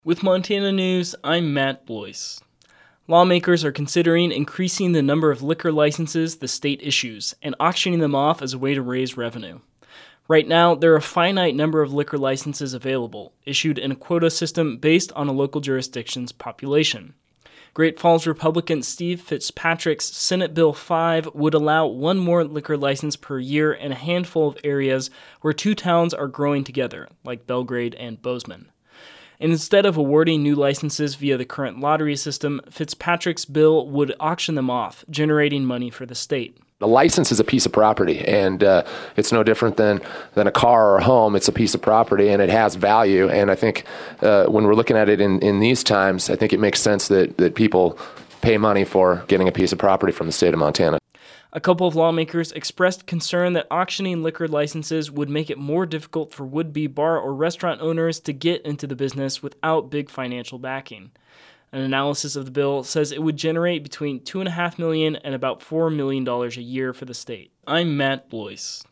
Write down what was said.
With Montana News, I'm Matt Blois. Lawmakers are considering increasing the number of liquor licenses the state issues and auctioning them off as a way to raise revenue. Right now, there are a finite number of liquor licenses available, issued in a quota system based on a local jurisdiction's population. Great Falls Republican Steve Fitzpatrick's Senate Bill 5 would allow one more liquor license per year in a handful of areas where two towns are growing together, like Belgrade and Bozeman. And instead of awarding new licenses via the current lottery system, Fitzpatrick's bill would auction them off, generating money for the state. A license is a piece of property, and it's no different than a car or a home. It's a piece of property, and it has value. And I think when we're looking at it in these times, I think it makes sense that people pay money for getting a piece of property from the state of Montana. A couple of lawmakers expressed concern that auctioning liquor licenses would make it more difficult for would-be bar or restaurant owners to get into the business without big financial backing. An analysis of the bill says it would generate between $2.5 million and about $4 million a year for the state. I'm Matt Blois.